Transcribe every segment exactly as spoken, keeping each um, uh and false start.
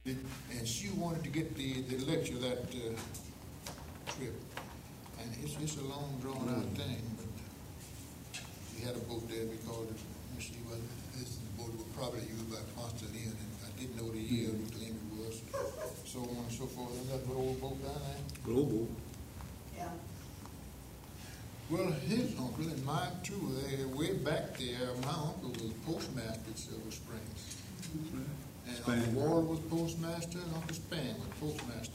and she wanted to get the, the lecture that uh, trip. And it's, it's a long, drawn-out mm. thing, but we had a boat there because, you see, well, this boat was probably used by Ponce de Leon, and I didn't know the year mm. claim it was, so on and so forth. Isn't that good old boat down there? Good old boat. Yeah. Well, his uncle and mine too, they way back there, my uncle was postmaster at Silver Springs. Mm-hmm. And Span. Uncle Ward was postmaster, and Uncle Span was postmaster.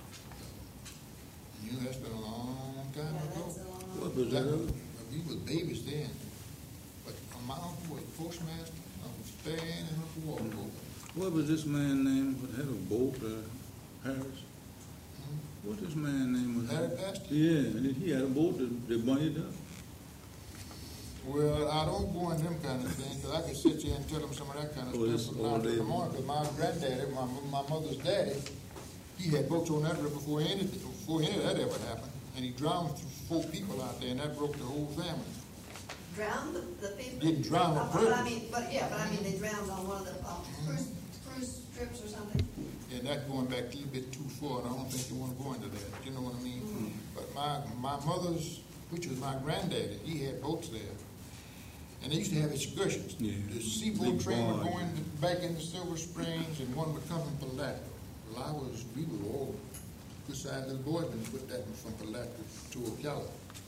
You know, that's been a long time Yeah, ago. that's a long, What was That, that? we were babies then. But my uncle was postmaster, Uncle Span, and Uncle Ward. Mm-hmm. What was this man named? What had a boat? Uh, Harris. Hmm? What this man name was? Harry Pastor? Yeah, and he had a boat that they bunnied up. Well, I don't go in them kind of things, because I could sit here and tell them some of that kind of Oh, stuff from now to the morning, because my granddaddy, my, my mother's daddy, he had boats on that river before any, before any of that ever happened. And he drowned four people out there, and that broke the whole family. drowned the, the people? Didn't drown Uh, a But I person. mean, but yeah, but I mean, they drowned on one of the um, cruise, cruise trips or something. And that going back a little bit too far, and I don't think you want to go into that, you know what I mean? Mm-hmm. But my, my mother's, which was my granddaddy, he had boats there. And they used to have excursions. Yeah. The seaboat Big train would barge. go in, back into Silver Springs, and one would come from Palatka. Well, I was, we were all, besides the boy, been put that from Palatka to Ocala.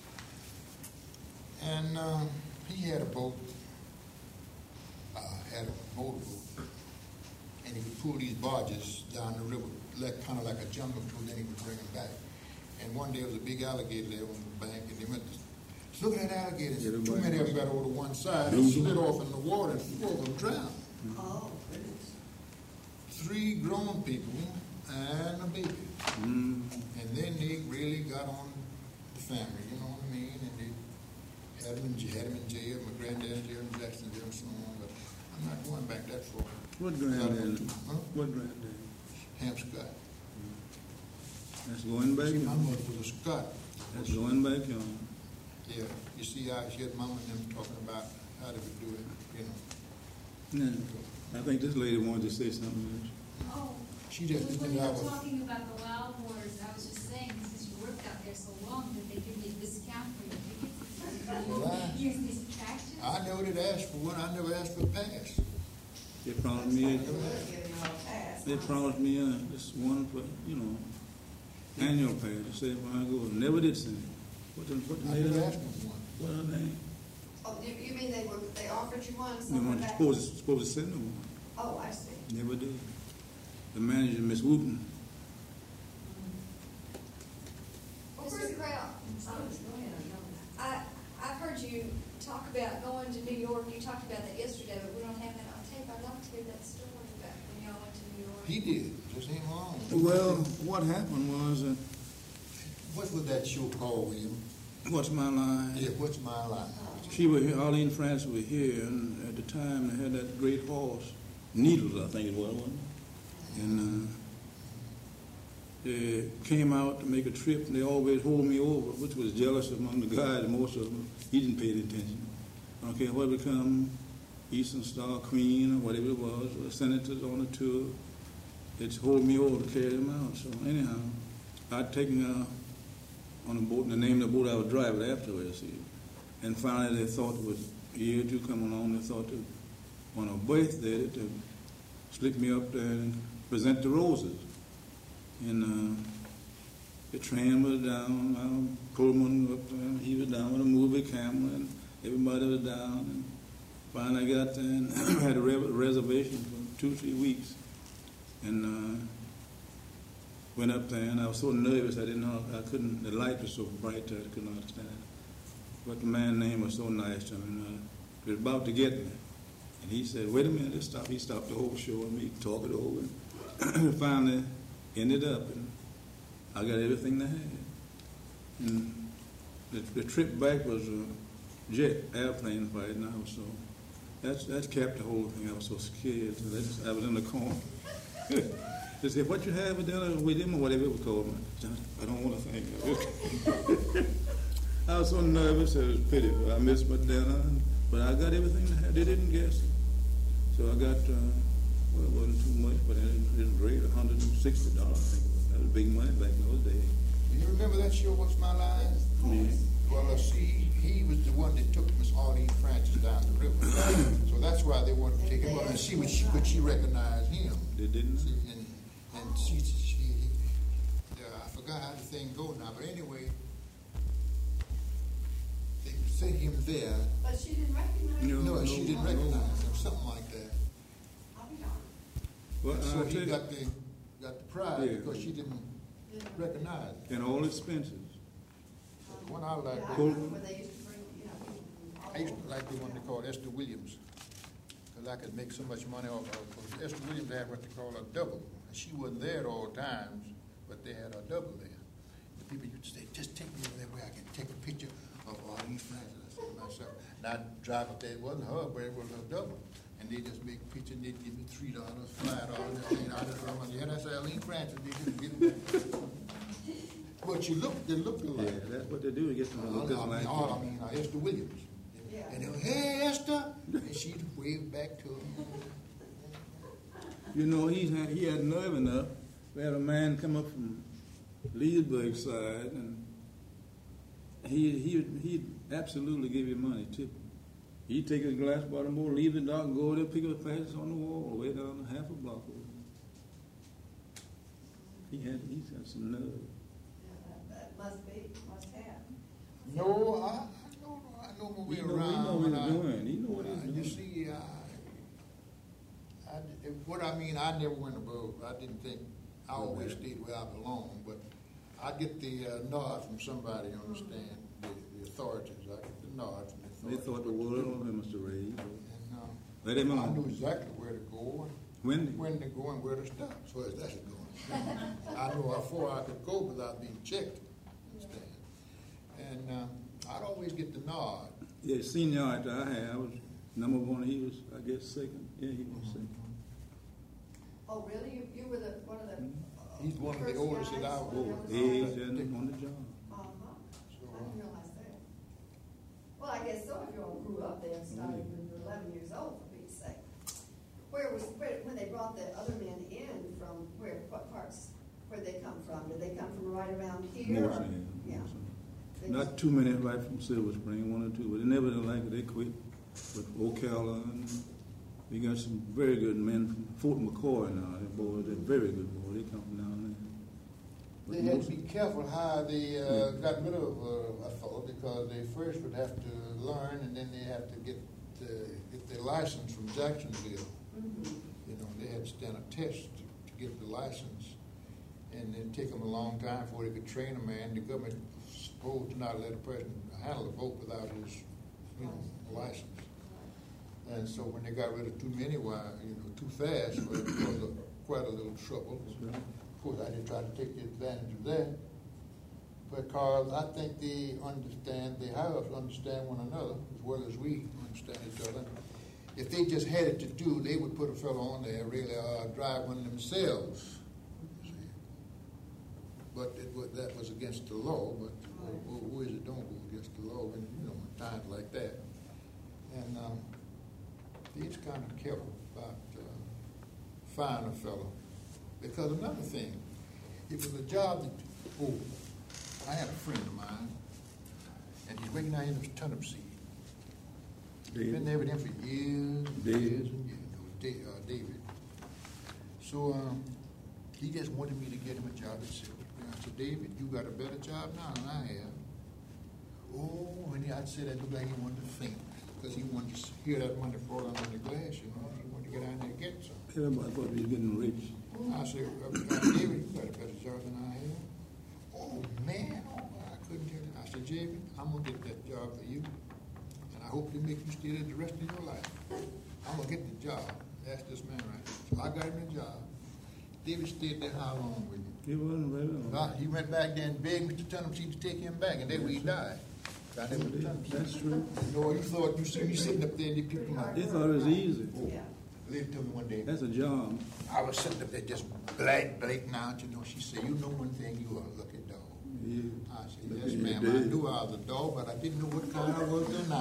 And uh, he had a boat, uh, had a motorboat, and he would pull these barges down the river, like, kind of like a jungle cruise, then he would bring them back. And one day there was a big alligator there on the bank, and they went to look at that alligator. Yeah, Too many of them got over to one side and slid off in the water, and four of them drowned. Oh, goodness. Three grown people and a baby. Mm. And then they really got on the family, you know what I mean? And they had them in, j- had them in jail, my granddad, Jerry Jacksonville, and so on. But I'm not going back that far. What granddad? Huh? What granddad? Ham Scott. That's going back. See, my mother was a Scott. That's going back on. Yeah, you see, I she had mama and them talking about how they would do it, you know. Yeah. I think this lady wanted to say something else. Oh, She just when didn't you have were a, talking about the wild horse, I was just saying, since you worked out there so long, that they give you a discount for your tickets. Well, I- Use these attractions. I never did ask for one, I never asked for a pass. They promised me, Looks like they were giving you a pass. they promised me uh, this one for, you know, annual pass. They said when I go, never did send it. What the, what the I lady never name? asked for one. What her name? Oh, you, you mean they were, they offered you one, The something one like that? supposed to, supposed to send them one. Oh, I see. Never did. The manager, Miss Wooten. Well, Bruce Crowell, Oh, go ahead, I know that. I, I've heard you talk about going to New York. You talked about that yesterday, but we don't have that on tape. I'd like to hear that story about when y'all went to New York. He did, just ain't long. Well, what happened was, uh, What was that show called, William? what's my line? Yeah, What's My Line? She was here, Arlene Francis was here, and at the time they had that great horse, Needles, I think it was, wasn't it? And uh, they came out to make a trip, and they always hold me over, which was jealous among the guys, most of them. He didn't pay any attention. I don't care what become, Eastern Star, Queen, or whatever it was, or senators on the tour, they'd hold me over to carry them out. So anyhow, I'd taken uh, on a boat, and the name of the boat I was driving afterwards, see. And finally, they thought it was a year or two coming along, they thought to, on a birthday, to slip me up there and present the roses. And uh, the train was down, uh, Pullman was up there, and he was down with a movie camera, and everybody was down. And finally, I got there and had a re- reservation for two, three weeks. And uh, went up there, and I was so nervous, I didn't know, I couldn't, the light was so bright that I couldn't understand it. But the man's name was so nice to me, and uh, he was about to get me. And he said, wait a minute, just stop. He stopped the whole show and me talk it over. And finally ended up, and I got everything they had. And the, the trip back was a jet airplane flight, and I was so, that's, that kept the whole thing. I was so scared. So that's, I was in the corner. They said, what you have for dinner with him, or whatever it was called. I don't want to think of it. I was so nervous, it was pitiful. I missed my dinner, but I got everything they had. They didn't guess it. So I got uh, Well, it wasn't too much, but it it was great, a hundred and sixty dollars, I think it was. That was big money back in those days. Do you remember that show, What's My Line? Yeah. Well, uh, see, he was the one that took Miss Arlene Francis down the river. So that's why they wanted to take him up and see what she, could she recognize him. They didn't? See, and, and she, she, uh, I forgot how the thing go now, but anyway, they sent him there. But she didn't recognize him. No. No, she didn't recognize him, something like that. I'll be darned. Well, And so I'll he tell you, got the, got the prize Yeah. because she didn't recognize him. and all expenses. The one I like, Yeah, I Cool. remember when they used to bring, you know, people from all I used over. to like the one they called Esther Williams, because I could make so much money off of, because Esther Williams had what they call a double. And she wasn't there at all times, but they had a double there. The people used to say, just take me over there where I can take a picture of Arlene Francis. I said to myself, and I'd drive up there, it wasn't her, but it was her double. And they just make a picture, and they'd give me three dollars, five dollars, and I just run, yeah, that's Arlene Francis, they just get it back. But you look, they look Yeah, alike. that's what they do, they get them to I look just mean, like all, I you. mean, uh, Esther Williams. Yeah. And they were, hey, Esther, and she'd wave back to him. You know, he had, he had nerve enough. We had a man come up from Leesburg side, and he he he'd absolutely give you money too. He'd take his glass bottle more, leave the dark, and go over there, pick up fastest on the wall, way down half a block over. He had he's got some nerve. Yeah, that, that must be, must have. No, I, I know, I know my way He know, he around. know what when he's I- doing. He know what he's uh, doing. You see, I, I, what I mean, I never went above. I didn't think, I always stayed where I belonged, but I get the uh, nod from somebody, you understand, the, the authorities. I get the nod from the They authorities. thought the world of him, Mister Ray. And, uh, Let him I knew on. exactly where to go and When? when to go and where to stop. So as that's going. I knew how far I could go without being checked. Understand? And uh, I'd always get the nod. Yeah, seniority I had, I was number one. He was, I guess, second. Yeah, he was second. Oh, really? You, you were the, one of the. He's one of the first oldest that guys? I was. Age and on the job. Uh-huh. So, I didn't realize that. Well, I guess so, if you all grew up there and started when you were eleven years old, for Pete's sake. Where was, where, when they brought the other men in from, where, what parts, where'd they come from? Did they come from right around here? or- Mostly, yeah. Yeah. mostly. They Not too many right from Silver Spring, one or two, but they never did like it. They quit. But Ocala, and we got some very good men from Fort McCoy now. They're boys, they're very good boys. They come from down there. But they had most- to be careful how they uh, got rid of uh, a fellow, because they first would have to learn, and then they have to get uh, get their license from Jacksonville. Mhm. You know, they had to stand a test to, to get the license, and it'd take them a long time before they could train a man. The government was supposed to not let a person handle a boat without his, you know, license. And so when they got rid of too many, why, you know, too fast, well, it caused a, quite a little trouble. Of course, I didn't try to take the advantage of that, because I think they understand, they have to understand one another as well as we understand each other. If they just had it to do, they would put a fellow on there, really, uh, drive one themselves. you see. But it was, that was against the law, but uh, who who is it don't go against the law when, you know, in times like that. And um, he's kind of careful about uh, finding a fellow. Because another thing, it was a job that, oh, I had a friend of mine, and he's working out in his turnip seed. He's been there with him for years and David. years and years. It was Da- uh, David. So um, he just wanted me to get him a job at Silver Spring. I said, David, you got a better job now than I have. Oh, and I'd say that looked like he wanted to faint, because he wanted to hear that money fall on the glass, you know. He wanted to get out there and get some. Everybody thought he was getting rich. I said, uh, David, you got a better job than I have. Oh, man, oh, I couldn't tell you. I said, David, I'm going to get that job for you, and I hope they make you stay there the rest of your life. I'm going to get the job. That's this man right here. So I got him the job. David stayed there how long with you? He wasn't very long. Uh, he went back there and begged Mister Turnipseed to take him back, and then he died. I never That's true. No, you thought you see me sitting up there and you picked him up. They thought it was easy. Yeah. Lady told me one day, That's a job. I was sitting up there just black, blaking out, you know. She said, you know one thing, you are a lucky dog. he. I said, look yes, at ma'am, you, I Dave. knew I was a dog, but I didn't know what kind I was till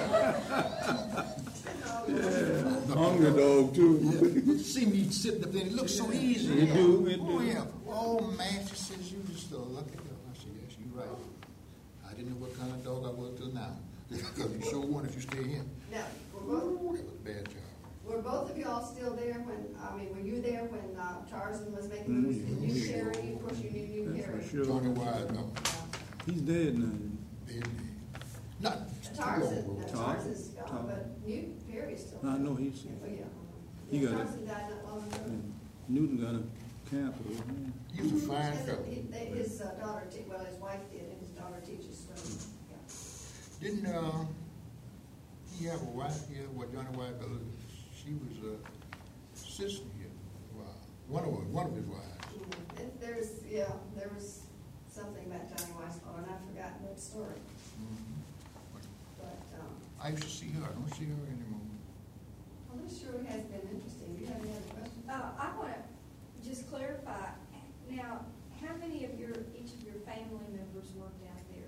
now. Yeah, hungry dog too. Yeah, see me sitting up there, it looks so easy. It do, it Oh, do. yeah. Oh, man, she says, you just a lucky dog. I said, yes, you're right. I didn't know what kind of dog I was till now. Because you sure won if you stay here. Now, were both, Ooh, that was a bad job. were both of y'all still there when, I mean, were you there when uh, Tarzan was making moves? And you, Sherry, of course, you knew you, That's Harry. for sure. Johnny Wise, no. He's dead now. Then, not Tarzan, too uh, old. Tarzan's gone, Tarzan. but Newt Perry's still. I know he's- Oh, yeah. He Yeah, got it. Tarzan died not long ago. And Newton got a cancer. man. He was a fine His- fellow. he- they- His uh, daughter, te- well, his wife did, and his daughter teaches swimming. Yeah. Didn't, uh, he have a wife here, what Johnny White, she was a citizen here. Wow. One of, one of his wives. Mm, and there's, yeah, there was something about Johnny Weissmuller, and I've forgotten that story, Mhm. but, um, I used to see her, I don't see her anymore. well, this sure has been interesting. Do you have any other questions? Uh, I want to just clarify, now, how many of your, each of your family members worked out there?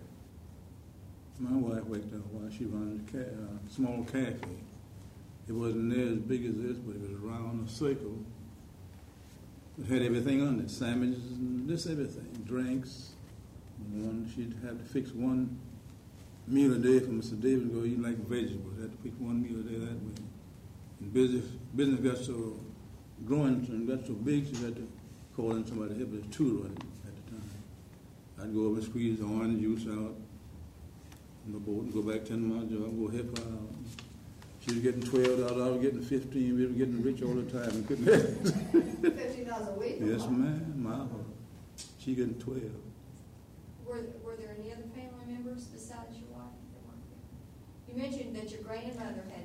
My wife worked out while she ran a ca- uh, small cafe. It wasn't near as big as this, but it was around a circle. It had everything on it, sandwiches and just everything, drinks. One, she'd have to fix one meal a day for Mister David to go eat like vegetables. Had to fix one meal a day that way. And business, business got so growing and got so big, she had to call in somebody to help us tutor at the time. I'd go over and squeeze the orange juice out on the boat and go back to my job, go help her out. She was getting twelve dollars, I was getting fifteen. We were getting rich all the time and couldn't help it. Fifteen dollars a week? Yes, ma'am, my, she getting twelve. Were, were there any other family members besides your wife that worked there? You mentioned that your grandmother had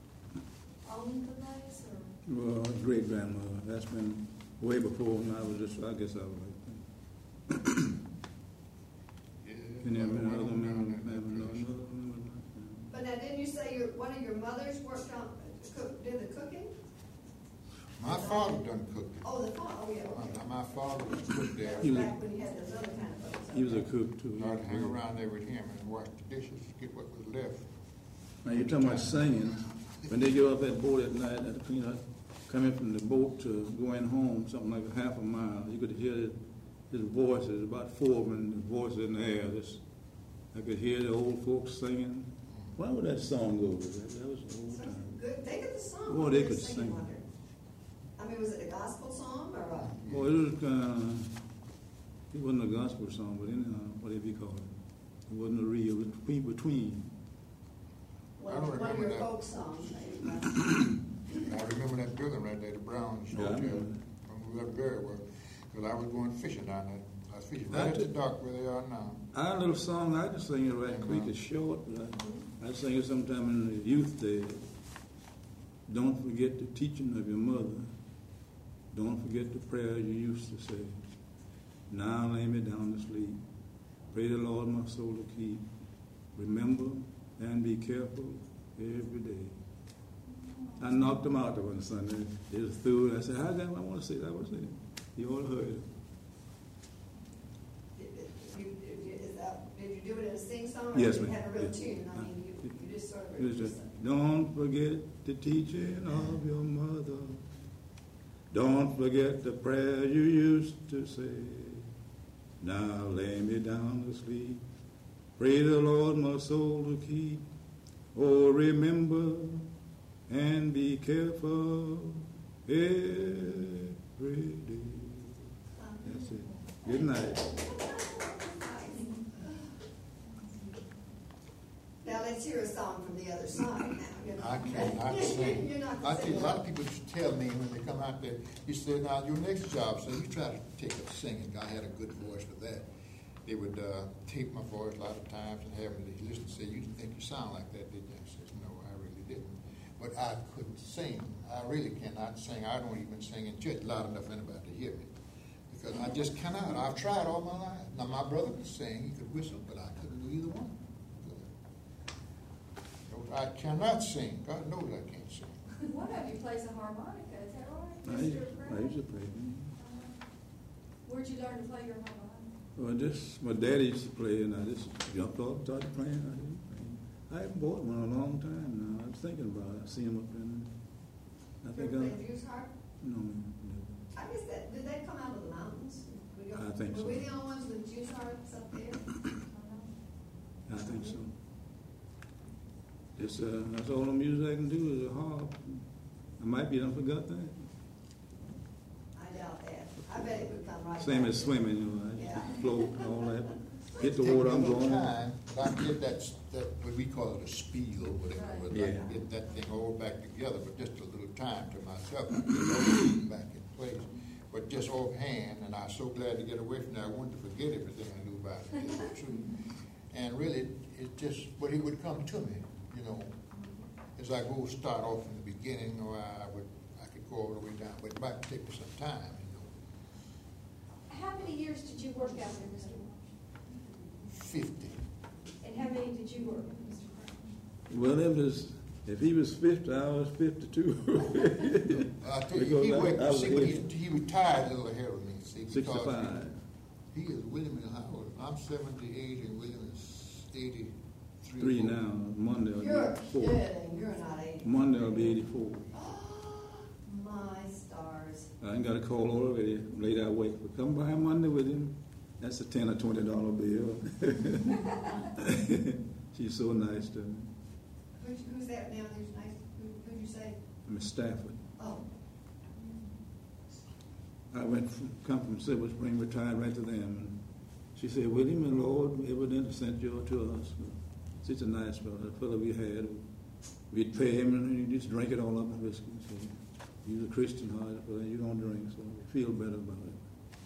owned the place, or? Well, great grandmother, that's been way before when I was just, I guess I was like that. Yeah. And there been Well, other well, members, down maybe there. no, another member like that. But now, didn't you say your, one of your mothers worked on, cook, did the cooking? My father done cooked it. Oh, the fa, oh, yeah, okay. My, my father was cooked there. That He was was- back when you had those other kind of boats. He was a cook too. I'd hang around there with him and wash the dishes, get what was left. Now, you're talking about singing. When they get off that boat at night, at the, you know, coming from the boat to going home, something like a half a mile, you could hear his, his voices, about four of them, his voices in the air. Just, I could hear the old folks singing. Why would that song go? That, that was the old So, time. Good, think of the song. Oh, What they were could singing sing. under? I mean, was it a gospel song or a? Well, it was uh, it wasn't a gospel song, but anyhow, whatever you call it. It wasn't a real, it was between, between. One, I don't one of remember your that. folk songs, maybe. right? I remember that building right there, the Browns Yeah, I Hotel. remember. I remember that very well, because I was going fishing down there. I was fishing I right at the did- dock where they are now. Our little song, I just sing it right quick, it's short, but I, I sing it sometime in the youth day. Don't forget the teaching of your mother. Don't forget the prayers you used to say. Now lay me down to sleep. Pray the Lord my soul to keep. Remember and be careful every day. I knocked them out on Sunday. It was through. I said, how that? I want to say that. I want to say it. You ought to heard it. Did, did you, did you, is that, did you do it in a sing song? Yes, Or did you ma'am. have a real Yes. tune? I mean, you, you just sort of. It was just, don't forget the teaching of your mother. Don't forget the prayer you used to say. Now lay me down to sleep. Pray the Lord my soul to keep. Oh, remember and be careful every day. That's it. Good night. Now, let's hear a song from the other side now. You know. I cannot sing. You're not I the tell you, a singer. lot of people used to tell me when they come out there, you said, now your next job, so you try to take up singing. I had a good voice for that. They would uh, tape my voice a lot of times and have me listen and say, you didn't think you sound like that, did you? I said, no, I really didn't. But I couldn't sing. I really cannot sing. I don't even sing in church loud enough for anybody to hear me. Because I just cannot. I've tried all my life. Now, my brother could sing, he could whistle, but I couldn't do either one. I cannot sing. God knows I can't sing. One of you plays a harmonica, is that right? I used, Mister I Brown? used to play. Uh, Where'd you learn to play your harmonica? Well, just, my daddy used to play, and I just jumped off, started playing. I, didn't, I haven't bought one in a long time now. I was thinking about it. I see him up in, I think, Ever I, played Jews harp? no, no. I guess that, did that come out of the mountains? We don't- I think so. Were we the only ones with Jews harps up there? I think so. It's, uh, that's all the music I can do is a harp. I might be done forgot that. I doubt that. I bet it would come right. Same back. as swimming, you know, I Yeah. just float and all that. Hit the Take water, me a I'm little going. time, but I can get that, that, what we call it a spiel, whatever, but I Yeah. can get that thing all back together, but just a little time to myself, to get everything back in place. But just offhand, and I was so glad to get away from that, I wanted to forget everything I knew about it, to tell you the truth. And really, it just, but it would come to me, you know, as I go start off in the beginning, or I would, I could go all the way down, but it might take me some time, you know. How many years did you work out there, Mister Walsh? Fifty. And how many did you work, Mister Crown? Well, it was, if he was fifty, I was fifty-two. I tell you, Because he I- went, I was see, ahead. he, he retired a little ahead of me, see, because Sixty-five. he is William and Howard. I'm seventy-eight and William is eighty-three. Three now, Monday will You're be four. kidding, you're not eighty. Monday will be eighty-four. My stars. I ain't got a call already, late I wait, but come by Monday with him. That's a ten or twenty dollar bill. She's so nice to me. Who's, who's that now who's nice? Who, who'd you say? Miss Stafford. Oh, I went from, come from Silver Spring, retired right to them. And she said, William and Lord evidently sent you to us. Such a nice fellow, the fellow we had. We'd pay him and he'd just drink it all up in whiskey. So he's a Christian heart, but you don't drink, so we feel better about it.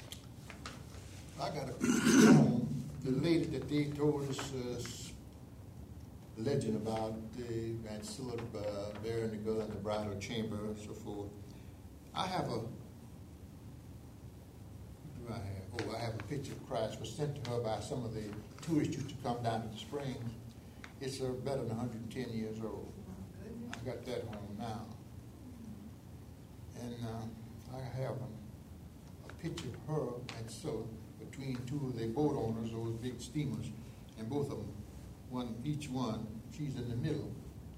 I got a picture at home. The lady that they told us uh, s- legend about, the and sort of uh, burying the girl in the bridal chamber and so forth. I have a. What do I have? Oh, I have a picture of Christ was sent to her by some of the tourists used to come down to the Springs. It's uh, better than one hundred ten years old. my goodness. I got that home now. And uh, I have a, a picture of her and so between two of the boat owners, those big steamers, and both of them, one each one, she's in the middle.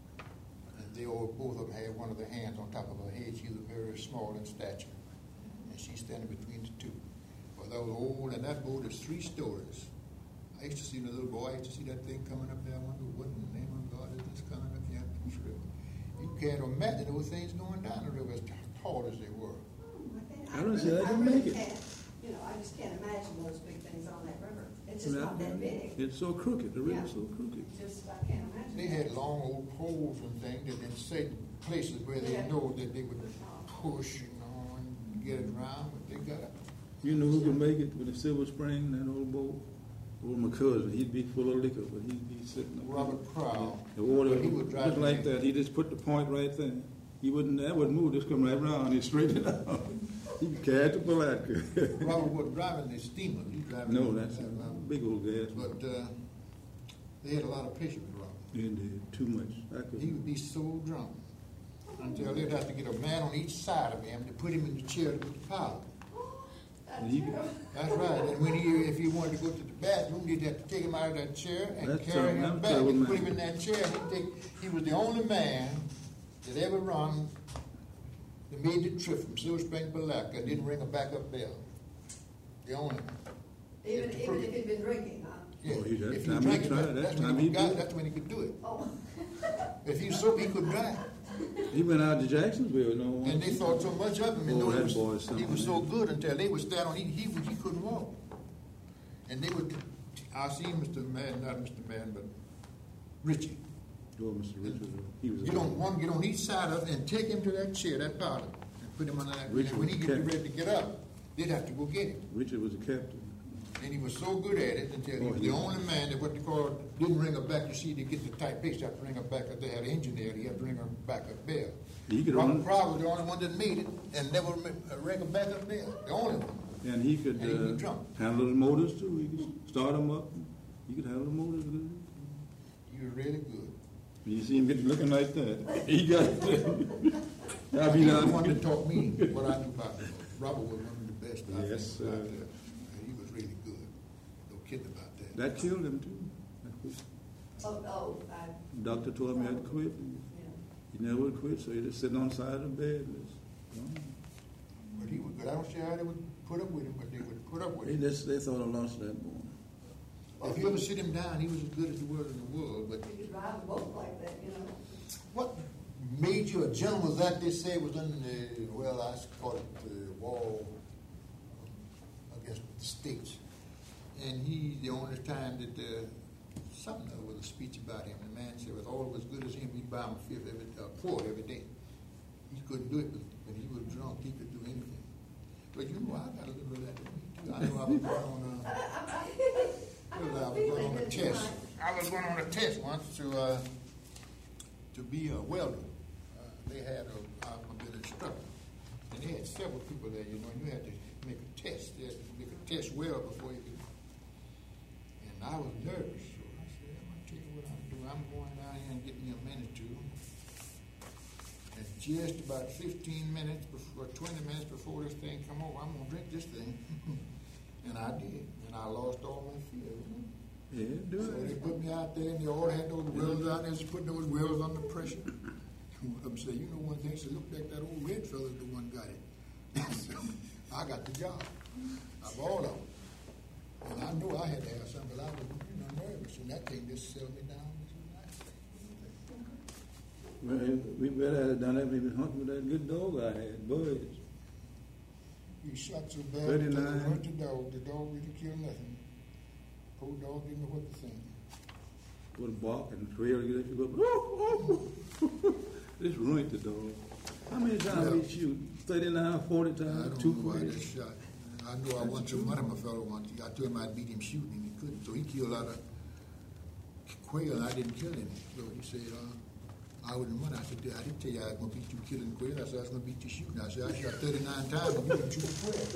And they all, both of them had one of their hands on top of her head. She was very small in stature. And she's standing between the two. Well, that was old, and that boat is three stories. I used to see the little boy, I used to see that thing coming up there. I wonder what in the name of God is this coming up here in this river. You can't imagine those things going down the river as tall as they were. Hmm, I don't see really- how they can really make it. can't. You know, I just can't imagine those big things on that river. It's I just mean, not I- that big. It's so crooked, the river's Yeah. so crooked. Just, I can't imagine. They had long old poles and things that in certain places where they Yeah. know that they would push, you know, and get it around, but they got it. You know who could make it with the Silver Spring, that old boat? Old my cousin, he'd be full of liquor, but he'd be sitting up. Robert Crow. The water But he would drive looked like me. that. He just put the point right there. He wouldn't, that wouldn't move, just come right around, he straightened it out. He could carry it to Palatka. Robert wasn't driving the steamer. He was driving. No, the- that's a uh, big old gas. But uh, they had a lot of patience with Robert. Indeed, too much. I He could, would be so drunk until they'd have to get a man on each side of him to put him in the chair to put the power. That's He- true. That's right. And when he, if he wanted to go to the bathroom, they'd have to take him out of that chair and That's carry a- him that's back a and man. put him in that chair. He'd take, he was the only man that ever run, that made the trip from Silver Spring to Palatka and didn't ring a backup bell. The only one. Even, It's even pretty- if he'd been drinking, huh? Yeah. Oh, he- that If he time he drank, tried, that- that that's time when he he got, did. that's when he could do it. Oh, If he was sober, he could drive. he went out to Jacksonville, no And they thought so much of him, and Oh, know he that was, boy's he something, was so man. good until they would stand on, he, he, would- he couldn't walk. And they would, I see Mister Madden, not Mister Madden, but Richie. Oh, Mister Richard, he was. a- Get on one, get on each side of it and take him to that chair, that powder, and put him under that. Richie And when he was get captain. ready to get up, they'd have to go get him. Richard was a captain. And he was so good at it until he Oh, was he the was. only man that what they call didn't ring a back. You see, to get the tight pitch, you have to ring a backup. They had an engineer, he had to ring a backup bell. He could Robert run, Crowe was the only one that made it and never ma- uh, rang a backup bell. The only one. and he could And he was uh, drunk. handle the motors too. He could start them up. He could handle the motors good. He was really good. You see him get looking like that. He got. I'll be He was the down. one that taught me what I knew about it. Robert was one of the best. I Yes, think, sir. out there. He was really good. That killed him too. That quit. Oh, oh, I, Doctor told me I had to quit. yeah. He never would quit, so he just sitting on the side of the bed. Just, you know. But he would, but I don't see how they would put up with him, but they would put up with They him. just they thought I lost that boy. If you ever sit him down, he was as good as the world in the world, but You could drive a boat like that, you know. what made you a gentleman was that they say was in the, well, I call it the wall against the states. And he, the only time that uh, something there was a speech about him. The man said, with all as good as him, he'd buy him a fifth every, uh, quart every day. He couldn't do it, but when he was drunk, he could do anything. But you know, I got a little bit of that in me too. I know I was going on a, well, I was going on a test. I was going on a test once to uh, to be a welder. Uh, they had a, I've been an instructor, and they had several people there. You know, and you had to make a test. They had to make a test weld before you could. And I was nervous, so I said, I'm gonna tell you what I'm doing. I'm going down here and get me a minute or two. And just about fifteen minutes before, twenty minutes before this thing come over, I'm gonna drink this thing. And I did, and I lost all my fear. Yeah, do So they it. put me out there, and they all had those wells out there, just putting those wells under pressure. One of them said, you know one thing, so look like that old red fella's the one got it. I got the job. Of all of them. And I knew I had to have something, but I was, you know, nervous, and that thing just settled me down. Well, we better have done that. Maybe hunting with that good dog I had, Budge. He shot so bad, that he thirty-nine. hurt the dog. The dog really killed nothing. Poor dog didn't know what to think. Would have barked and trail to get you go. This ruined the dog. How many times Yeah. did he shoot? thirty-nine, forty I times, don't two know why forty. that shot. I know I won some money, my fellow once. I told him I'd beat him shooting, and he couldn't. So he killed a lot of quail, and I didn't kill him. So he said, uh, I wouldn't win. I said, I didn't tell you I was going to beat you killing quail. I said, I was going to beat you shooting. I said, I shot thirty-nine times, and you didn't shoot a quail.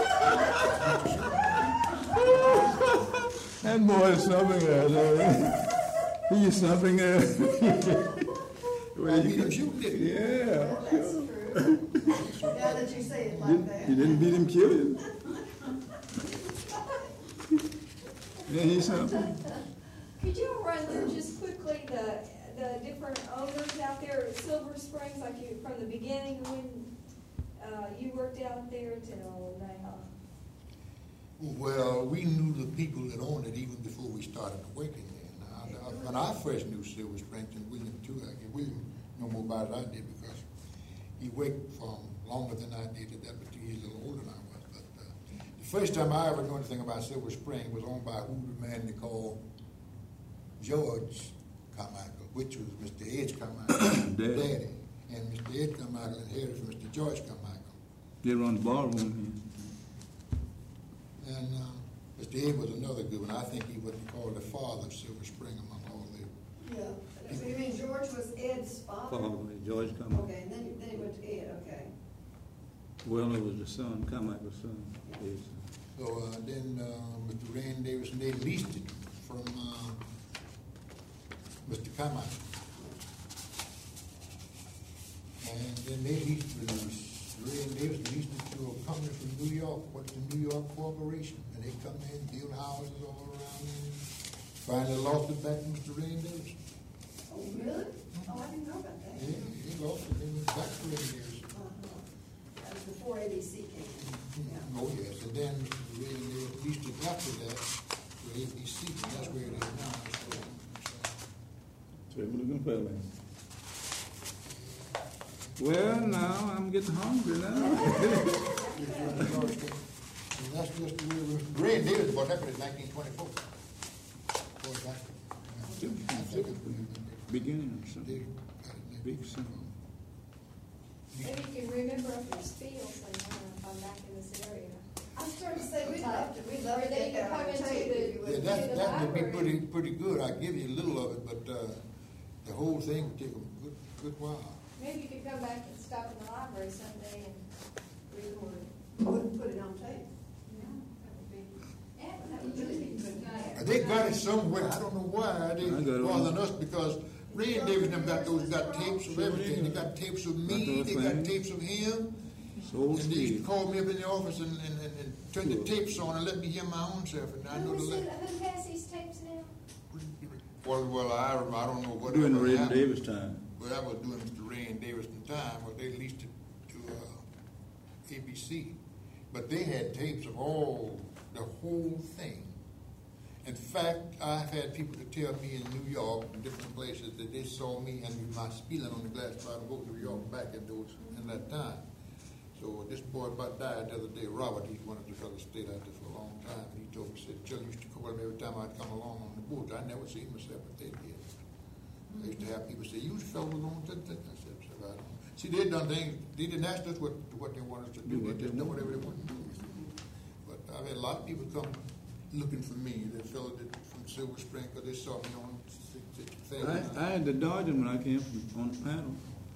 That boy is something else. He is something else. I beat him shooting, didn't he? Yeah. Well, that's true. Now that you say it like that. You didn't beat him, kill him. Yeah, he's something. Could you run through just quickly the, the different owners out there at Silver Springs, like you, from the beginning when uh, you worked out there till now? Well, we knew the people that owned it even before we started working there. Now, when I first knew Silver Springs, and William too, I guess William know more about it than I did because he worked for longer than I did at that, but he was a little older than I was. But uh, the first time I ever knew anything about Silver Spring was owned by a hoodoo man they called George Carmichael, which was Mister Edge Carmichael, Daddy. Daddy. And Mister Ed Carmichael inherited from Mister George Carmichael. They run the ballroom And uh, Mister Ed was another good one. I think he was called the father of Silver Spring among all the. Yeah. So you mean George was Ed's here. father? Father, George Carmichael. Okay, and then, then he went to Ed, okay. Well, it was the son, Carmichael's son. His son. So uh, then uh, Mister Rand Davis, and they leased it from uh, Mister Carmichael. And then they leased it, Rand Davis leased it to a company from New York, what's the New York Corporation. And they come in, build houses all around there. Finally lost it back to Mister Rand Davis. Oh, really? Oh, I didn't know about that. Yeah, he lost it, they went back to Rand Davis. Uh-huh. That was before A B C came in. Yeah. Oh, yes, and then Mister Rand Davis leased it after that to A B C, and that's where it is now. So, So we're looking for him. Well, now I'm getting hungry now. And that's just the way we, Rand Davis bought that in nineteen twenty-four. Beginning or something. Big son. Maybe you can remember up your spiel sometime if I'm back in this area. I was starting to say, we'd love to, we'd love Or to then get you that come on into tape the- if you Yeah, would. that, the that would be library. pretty, pretty good. I give you a little of it, but, uh, the whole thing would take a good, good while. Maybe you could come back and stop in the library someday and record it. Put, put it on tape. Yeah, that would be. Yeah, that would really be good. Uh, They got it somewhere, I don't know why, they I got it. bothering us, because Rand Davis them got those, got tapes of everything. They got tapes of me, they got tapes of him, So And they used to Steve. call me up in the office and, and, and, and turn the Sure. tapes on and let me hear my own self, and I know Who the. is it, le- who has these tapes now? Well, well, I, I don't know what. During the Ray Davis time. But I was doing Mister Ray and Davis in time, but they leased it to, uh, A B C. But they had tapes of all, the whole thing. In fact, I've had people to tell me in New York and different places that they saw me and my spilling on the glass trying to go to New York back in those, in that time. So this boy about died the other day, Robert, he's one of the fellows stayed out there for a long time. And he told me, he said, Joe used to call him every time I'd come along on the boat. I never seen myself, but they did. I used to have people say, you fellow was on that, that. I said, I don't know. See, they done things, they didn't ask us what, what they wanted us to do. Do what They just they done want. whatever they wanted to do. But I've had a lot of people come looking for me, that fellow that from Silver Spring, because they saw me on the thing. I, I had to dodge him when I came from, on the panel.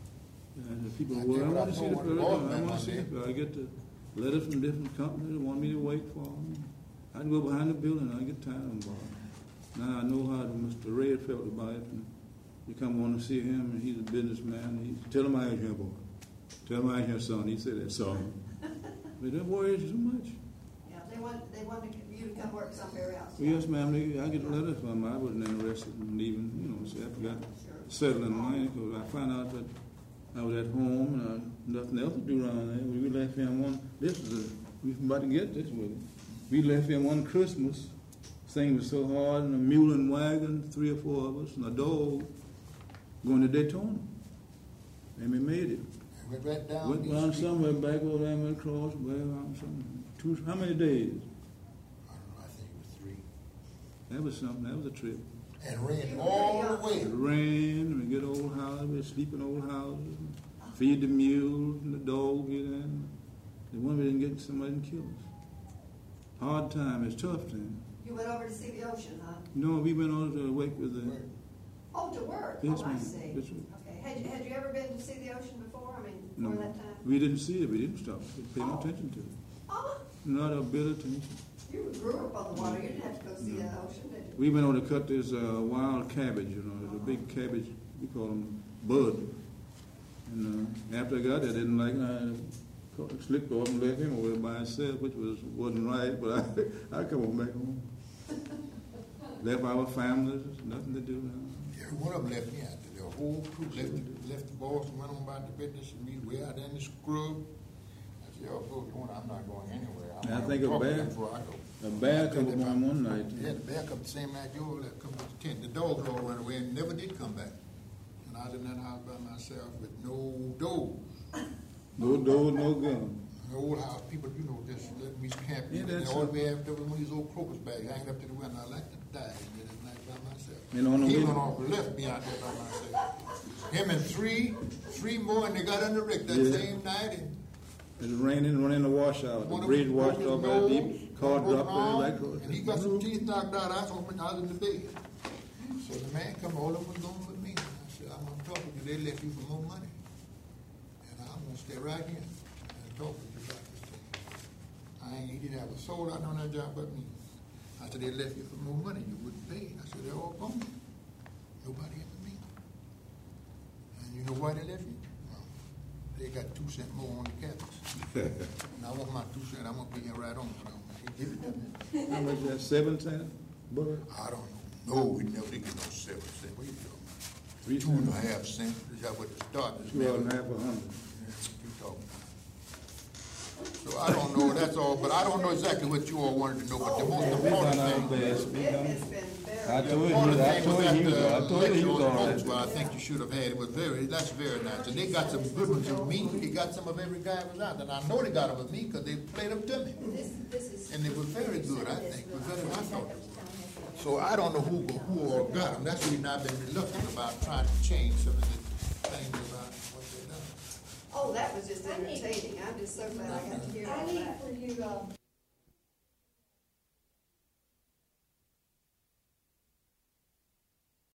And the people, I well, did I what I want to see the told film, the boss I man want one to see day. it. I get the letters from different companies that want me to wait for them. I'd go behind the building, I get tired of them. Now I know how Mister Ray felt about it. And you come on to see him, and he's a businessman. He tell him I ain't here, boy. Tell him I ain't here, son. He said that, son. But that worries you too much. Yeah, they want, they want to- you to come work somewhere else. Well, yes, ma'am. they- I get letters from him. I wasn't interested in leaving, you know, so I forgot to settle in line because I found out that I was at home and I nothing else to do around there. We left him one, this is a, we was about to get this with him. We left him one Christmas. Thing was so hard, and a mule and wagon, three or four of us, and a dog going to Daytona. And we made it. I went right down. Went these around streets. somewhere, back over there, went across, way around somewhere. Two, how many days? I don't know, I think it was three. That was something, that was a trip. And ran You were all pretty the way. It rained, we get old houses, we sleep in old houses, feed the mules and the dogs, get in. The one we didn't get somebody and kill us. Hard time, it's tough time. You went over to see the ocean, huh? No, we went on to wake with the, Oh, to work? Yes, Oh, I ma'am. see. Yes, ma'am. Okay, had you, had you ever been to see the ocean before? I mean, no, before that time? we didn't see it, we didn't stop, we paid no Oh. attention to it. Oh, Not a bit of attention. you grew up on the water, you didn't have to go see the ocean, did you? We went on to cut this uh, wild cabbage, you know, there's a big cabbage, we call them bud. And uh, after I got there, I didn't like it, I caught- slipped off and left him over there by himself, which was, wasn't right, but I, I come on back home. Left our families, nothing to do now. Every one of them left me out there. The whole crew left, left the boss and went on about the business and me way out there in the scrub. I said, y'all go if you want, I'm not going anywhere. I'm I gonna think a talk to bear- them before I go. A bear come up on one night. Yeah, the bear come the same night you all left, come to the tent. The dogs all ran away and never did come back. And I was in that house by myself with no dogs. No door, no gun. The old house, people, you know, just let me camp. Yeah, And that's all a- we have, there was one of these old crocus bags hanging up to the window. I like to die in there that night by myself. And on the He way- went off and left me out there by myself. Him and three, three more, and they got under Rick that Yeah. same night. And It was raining, running the washout. The one of bridge them washed broke off his that nose, deep, car broke dropped arm, there like and he got some teeth knocked out. I saw him I was in the bed. So the man come, all of them was going with me. I said, I'm gonna talk with you. They left you for more money, and I'm gonna stay right here and talk with you about this thing. I ain't, he didn't have a soul out on that job but me. I said, they left you for more money. You wouldn't pay. I said, they're all gone. Nobody ever me. And you know why they left you? Well, they got two cent more on the cabins. And I want my two cent. I'm gonna be here right on. You know. He give it to me. How much is that, seven cents? Bud? I don't know. No, we never did get no seven cent. What you talking about? Three Two and a cents? half cent. Is that what the start is? Two and a half, a hundred. Yeah, you talking about. So I don't know, that's all, but I don't know exactly what you all wanted to know, but the most We important done our thing. best. We It done- has been I very. told you, Part of the I thing told was you, at he was, the I told you he lecture was on all folks, right. well, I think you should have had, it was very, that's very nice, and they got some good ones of me, they got some of every guy that was out there, and I know they got them of me, because they played them to me. This, this is. And they were very good, I think, were better than I thought. So I don't know who, who all got them, that's the reason I've been reluctant about trying to change some of the things about what they done. Oh, that was just entertaining. I'm just so glad I got to hear all I need that. for you, um,